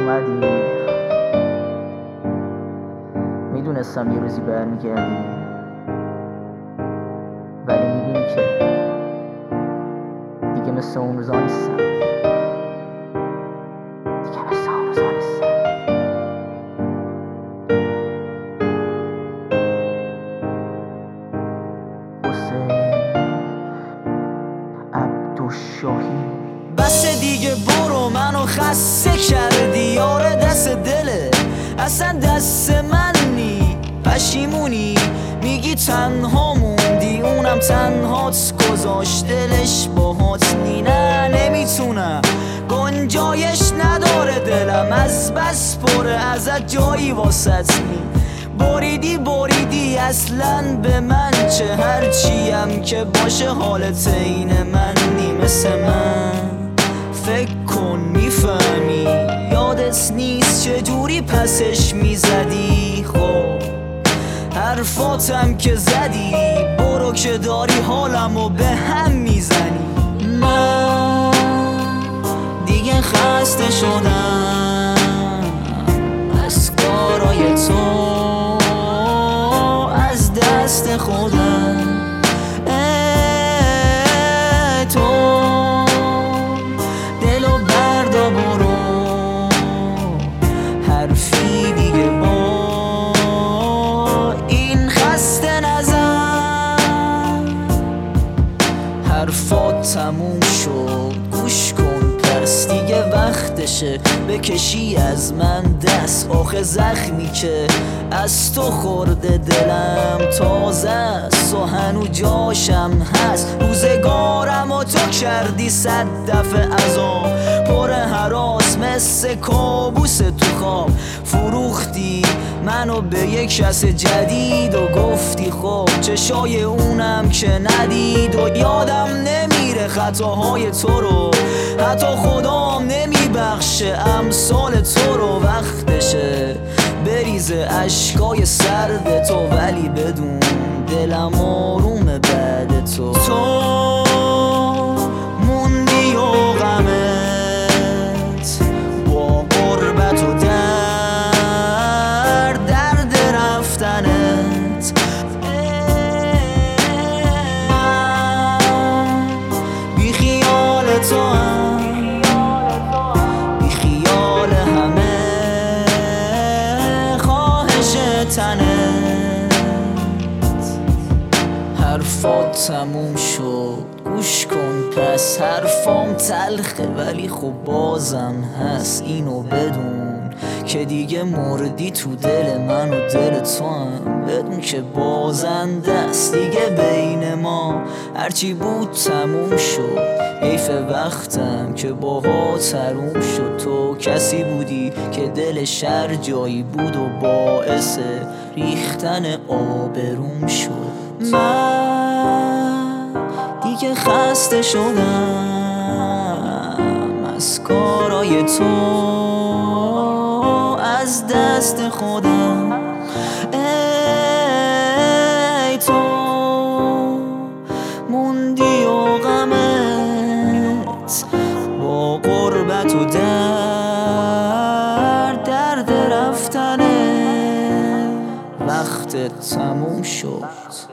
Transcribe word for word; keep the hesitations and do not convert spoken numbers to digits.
اومدی، میدونستم یه روزی برمیگردی، ولی میبینی که دیگه مثل اون روزا نیستم، دیگه مثل اون روزا نیستم. حسین عبدالشاهی. بس دیگه برو، منو خسته کردی یاره، دست دله اصلا دست من نی. پشیمونی میگی تنها موندی، اونم تنهات گذاشت دلش باهات نی. نه نمیتونم، گنجایش نداره دلم، از بس پره ازت جایی واسط نی. بریدی بریدی اصلا به من چه، هرچیم که باشه حالت این من نی. مثل من فکر کن میفهمی، یادت نیست چجوری پسش میزدی. خب حرفاتم که زدی، برو که داری حالمو به هم میزنی. من دیگه خسته شدم از کارای تو، از دست خودم. ای تو دلو بردا برو، حرفی دیگه با این خسته نزن. حرفات تموم شد، گوش کن پس دیگه وقتشه بکشی از من دست. آخه زخمی که از تو خورده دلم تازه است و هنو جاشم هست. روزگارم و تو کردی صد دفعه عذاب، پر هراس مثل کابوس تو خواب. فروختی منو به یک کس جدید و گفتی خب چشای اونم که ندید. و یادم نمیره خطاهای تو رو، حتی خدام نمیبخشه امثال تو رو. وقتشه بریزه اشکای سرد تو، ولی بدون دلم آرومه بعد تو. تو موندی و غمت با غربت و درد، درد رفتنت. بی خیال تو هم، بی خیال همه خواهش تنت. حرفات تموم شد، گوش کن پس حرفام تلخه ولی خب بازم هست. اینو بدون که دیگه مردی تو دل من و دل تو هم. بدون که بازنده است دیگه بین ما، هرچی بود تموم شد. حیف وقتم که باها تروم شد. تو کسی بودی که دل شر جایی بود و باعث ریختن آبروم شد. من دیگه خسته شدم از کارای تو، از دست خودم. ای تو موندی و غمت با غربت و درد، درد رفتنه. وقتت تموم شد.